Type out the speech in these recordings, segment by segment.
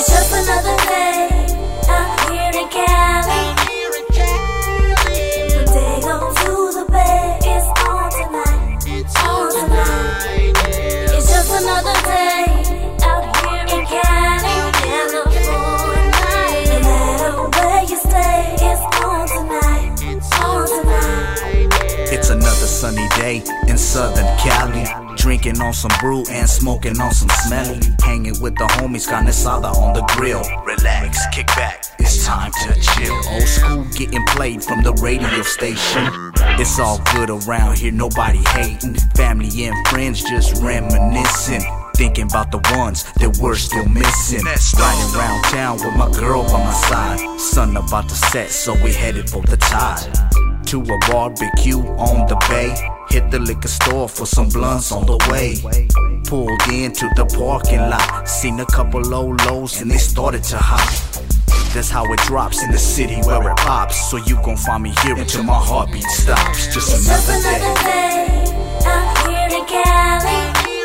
It's just another day out here in Cali. From Dago to the Bay, it's on tonight. On tonight. It's just another day out here in Cali, California. No matter where you stay, it's on tonight. On tonight. It's another sunny day in Southern Cali. Drinking on some brew and smoking on some smelly. Hanging with the homies, carne asada on the grill. Relax, kick back, it's time to chill. Old school getting played from the radio station. It's all good around here, nobody hating. Family and friends just reminiscing. Thinking about the ones that we're still missing. Riding around town with my girl by my side. Sun about to set, so we headed for the tide. To a barbecue on the bay. Hit the liquor store for some blunts on the way. Pulled into the parking lot. Seen a couple low lows and they started to hop. That's how it drops in the city where it pops. So you gon' find me here until my heartbeat stops. Just another day out here in Cali.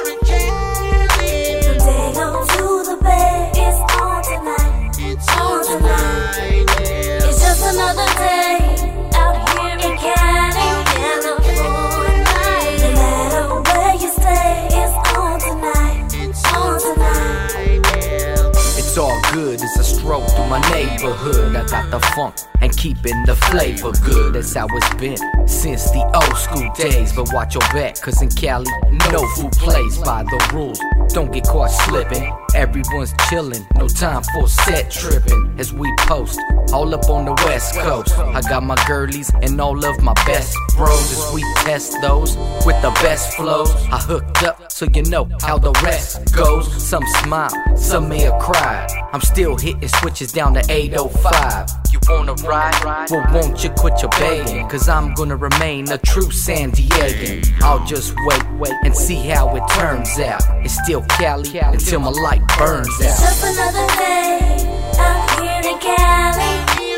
From Dago to the Bay, it's on tonight. On tonight. It's just another day out here in Cali, California. No matter where you stay, it's on tonight. On tonight. It's all good as I stroll through my neighborhood. I got the funk and keeping the flavor good. That's how it's been since the old school days. But watch your back, cause in Cali, no fool plays by the rules. Don't get caught slipping. Everyone's chillin', no time for set tripping. As we post, all up on the West Coast. I got my girlies and all of my best bros. As we test those with the best flows. I hooked up so you know how the rest goes. Some smile, some may have cried. I'm still hitting switches down to 805. You wanna ride? Well, won't you quit your begging? Cause I'm gonna remain a true San Diegan. I'll just wait and see how it turns out. It's still Cali until my light burns out. It's just another day out here in Cali.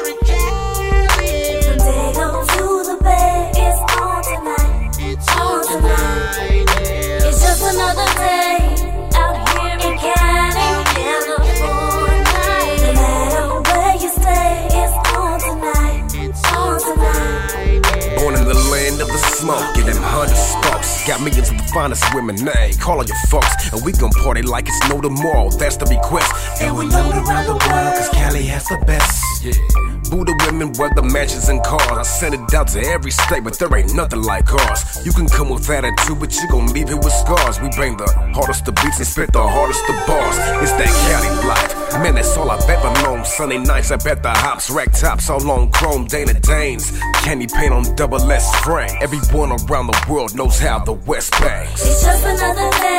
From Dago to the Bay, it's on tonight. On tonight. It's just another day out here in Cali, California. No matter where you stay, it's on tonight. On tonight. Born in the land of the smoke and them 100 sparks. Got millions of the finest women, nay, call all your folks. And we gon' party like it's no tomorrow, that's the request. And we load around the world, cause Cali has the best. Yeah. Buddha women, weather mansions and cars. I send it out to every state, but there ain't nothing like ours. You can come with attitude, but you gon' leave it with scars. We bring the hardest of beats and spit the hardest of bars. It's that Cali life, man, that's all I've ever known. Sunday nights up at the hops, rack tops all on chrome, Dana Danes. Candy paint on double S frame. Everyone around the world knows how the West bangs. It's just another day